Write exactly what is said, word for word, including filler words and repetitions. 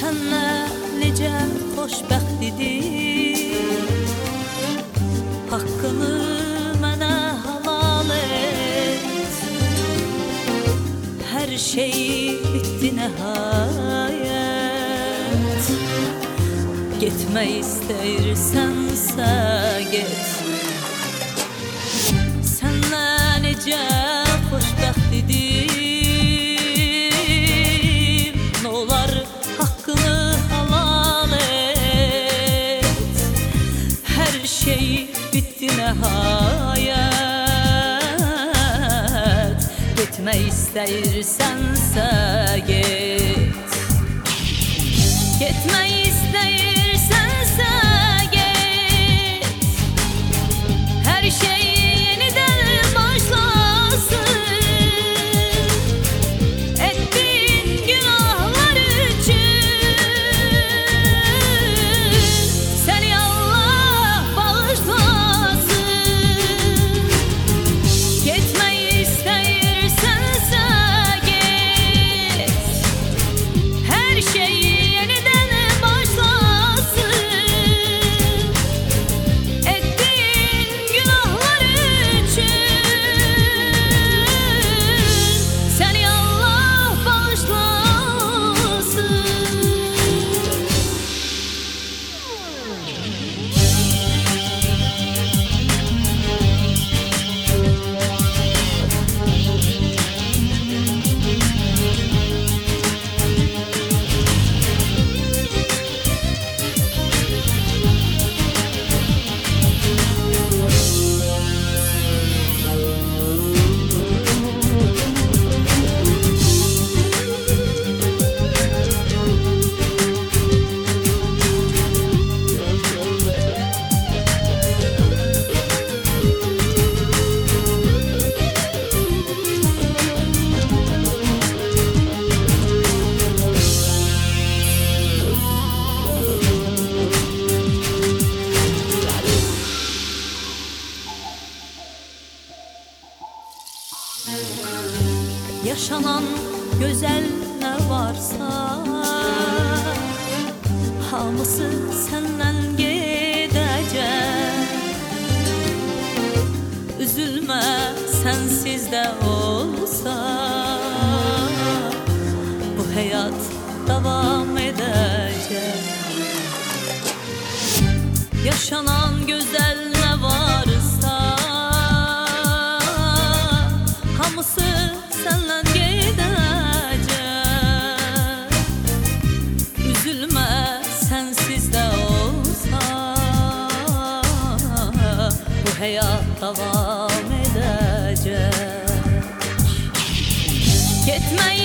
Senle nece xoşbəxt idim, hakkını mənə halal et. Her şey bitti nihayet. Gitmək istəyirsənsə get. Senle nece xoşbəxt idim, n'olar hakkını halal et. Her şey bitti nihayet. Gitmək istəyirsənsə get. Gitmək istəyirsənsə get. Her şey yeniden başlasın. Ettiğin günahlar için seni Allah bağışlasın. Gitmək istəyirsənsə get. Her şey yeniden başlasın. Ettiğin günahlar için seni Allah bağışlasın. Yaşanan güzel ne varsa hamısı senden gidecek. Üzülme, sensiz de olsa bu hayat devam edecek. Yaşanan güzel ne varsa hamısı senden gidecek. Üzülme, sensiz de olsa bu hayat devam edecek. Gitme